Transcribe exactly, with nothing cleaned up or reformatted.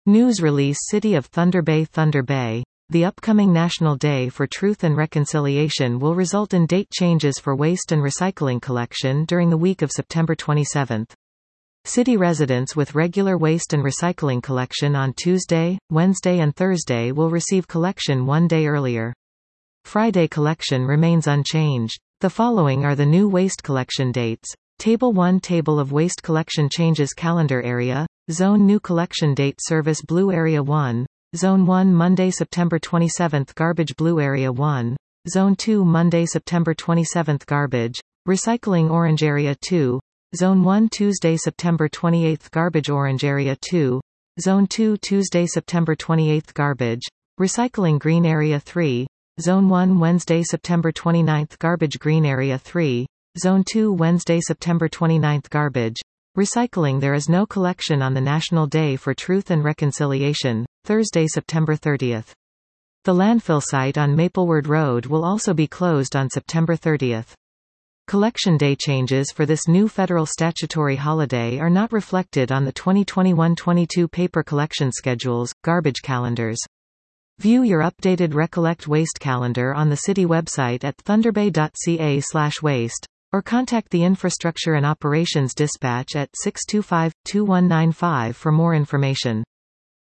News release City of Thunder Bay Thunder Bay. The upcoming National Day for Truth and Reconciliation will result in date changes for waste and recycling collection during the week of September twenty-seventh. City residents with regular waste and recycling collection on Tuesday, Wednesday and Thursday will receive collection one day earlier. Friday collection remains unchanged. The following are the new waste collection dates. Table one Table of waste collection changes. Calendar area. Zone New collection date. Service Blue Area one. Zone one Monday September twenty-seventh. Garbage Blue Area one. Zone two Monday September twenty-seventh. Garbage. Recycling Orange Area two. Zone one Tuesday September twenty-eighth. Garbage Orange Area two. Zone two Tuesday September twenty-eighth. Garbage. Recycling Green Area three. Zone one Wednesday September twenty-ninth. Garbage Green Area three. Zone two Wednesday September twenty-ninth. Garbage. Recycling. There is no collection on the National Day for Truth and Reconciliation, Thursday September thirtieth. The landfill site on Maplewood Road will also be closed on September thirtieth. Collection day changes for this new federal statutory holiday are not reflected on the twenty twenty-one twenty-two paper collection schedules, garbage calendars. View your updated Recollect Waste calendar on the city website at thunderbay dot c a slash waste, or contact the Infrastructure and Operations Dispatch at six two five, two one nine five for more information.